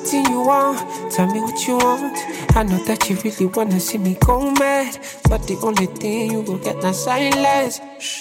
anything you want. Tell me what you want. I know that you really wanna see me go mad, but the only thing you will get now silence.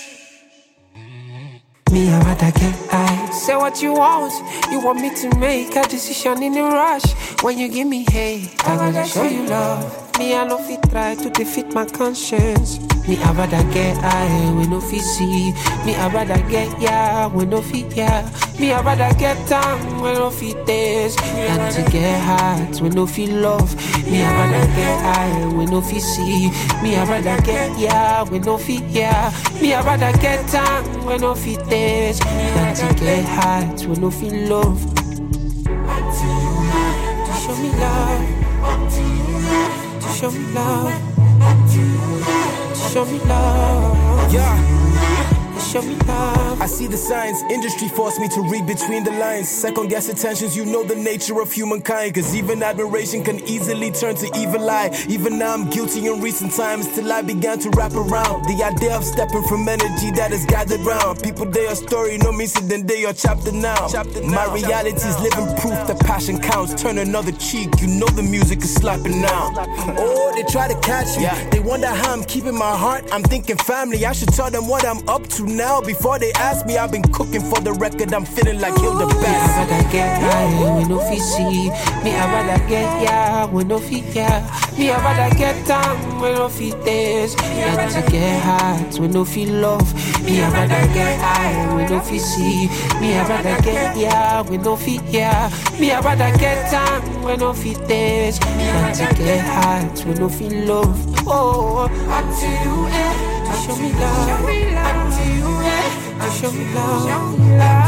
Me, I rather get high. Say what you want. You want me to make a decision in a rush. When you give me hate, I gotta show you love. Me, I no fit try to defeat my conscience. Me, I rather get high when no fit see. Me, I rather get yeah when no fit yeah. Me, I rather get down when no fit taste. Than to get hot when no fit love. Me, I rather get high when no fit see. Me, I rather get yeah when no fit yeah. Me, I rather get down when no fit taste. Than to get hot when no fit love. To show me love. To show me love. Show me love. Yeah. Show me love. I see the signs, industry forced me to read between the lines. Second guess attentions, you know the nature of humankind. Cause even admiration can easily turn to evil eye. Even now I'm guilty in recent times till I began to wrap around the idea of stepping from energy that is gathered round. People, they are story, no me then they are chapter now. My reality is living proof that passion counts. Turn another cheek, you know the music is slapping now. Oh, they try to catch me. They wonder how I'm keeping my heart. I'm thinking family, I should tell them what I'm up to now. Before they ask me, I've been cooking for the record. I'm feeling like Hilda Bass. Me, I rather get high when no fit see. Me, I rather get yeah when no fit yeah. Me, I rather get down when no fit taste. Than to get hot when no fit love. Me, I rather get high when no fit see. Me, I rather get yeah when no fit yeah. Me, I rather get down when no fit taste. Than to get hot when no fit love. Oh, until you end, show me love. Until you end, show me love.